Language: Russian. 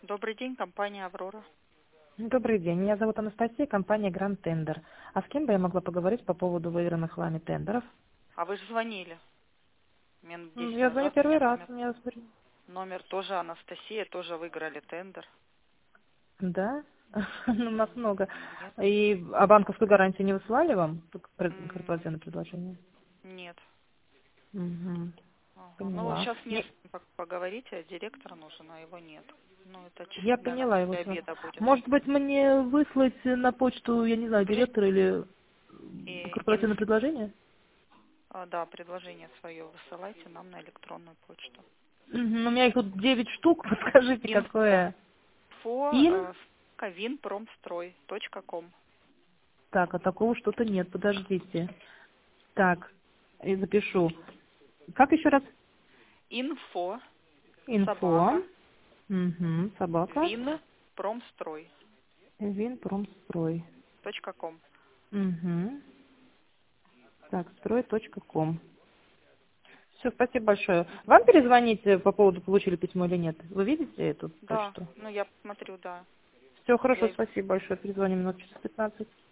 Добрый день, компания «Аврора». Добрый день, меня зовут Анастасия, компания Grand Tender. А с кем бы я могла поговорить по поводу выигранных вами тендеров? А вы же звонили минут 10 Я звоню назад. У первый меня раз, у меня номер тоже Анастасия, тоже выиграли тендер. Да? Ну, у нас много. Нет, А банковскую гарантию не высылали вам? Только м, корпоративное предложение. нет. Угу. Ага. Ну, вот Поняла. сейчас не поговорите, директор нужен, а его нет. Ну, это Я наверное, поняла его. после обеда будет. Может быть, мне выслать на почту, я не знаю, Скажите, директора или и корпоративное предложение? да, предложение свое высылайте нам на электронную почту. Мгм. У меня их тут 9 штук. Подскажите, Info. какое? Ин? Винпромстрой.ком. Так, а такого что-то нет. Подождите. Так, и запишу. Как еще раз? Инфо. Инфо. Собака. Угу. Собака. Винпромстрой.ком. Винпромстрой. Угу. Так, строй.ком. Все, спасибо большое. Вам перезвонить по поводу, получили письмо или нет? Вы видите эту Да, почту? ну я посмотрю, да. Все, хорошо, Я спасибо большое. Перезвоним минут через 15.